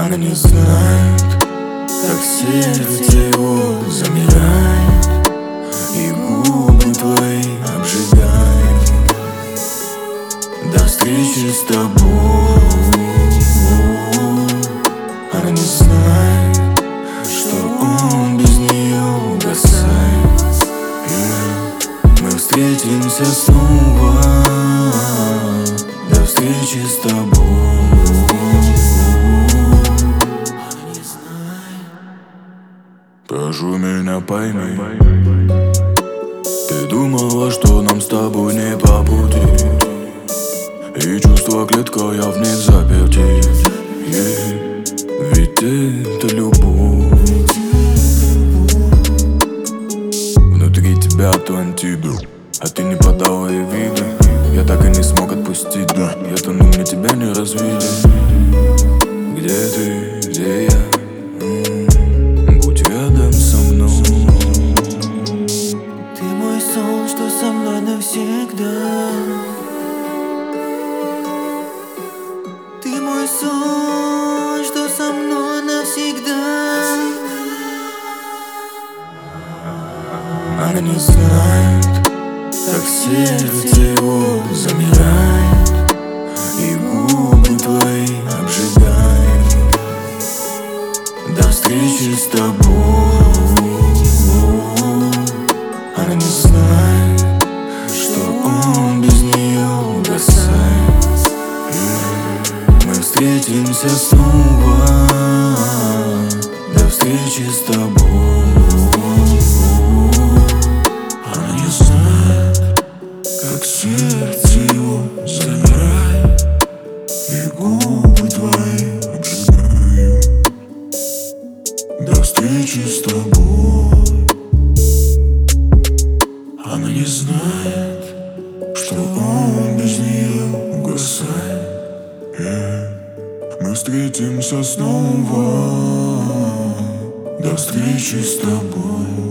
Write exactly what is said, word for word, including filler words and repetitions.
Она не знает, как сердце его замирает, и губы твои обжигают. До встречи с тобой. Она не знает, что он без нее угасает. Yeah. Мы встретимся снова. До встречи с тобой. Прошу меня, пойми, ты думала, что нам с тобой не по пути, и чувства клетка, я в них заперти. Yeah. Ведь это любовь. Внутри тебя Атлантида, а ты не подала ей вида. Я так и не смог отпустить, да. Я тону, мне тебя не развили. Где ты, где я? М-м, будь рядом со мной. Ты мой сон, что со мной навсегда. Ты мой сон, что со мной навсегда. Она не знает, как сердце его замирает, и губы твои обжигают. До встречи с тобой. Она не знает, что он без нее угасает. Мы встретимся снова. До встречи с тобой. Она не знает, как сердце его замирает, и губы твои обжигают. До встречи с тобой. Она не знает, что он без нее угасает. Yeah. Мы встретимся снова. До встречи с тобой.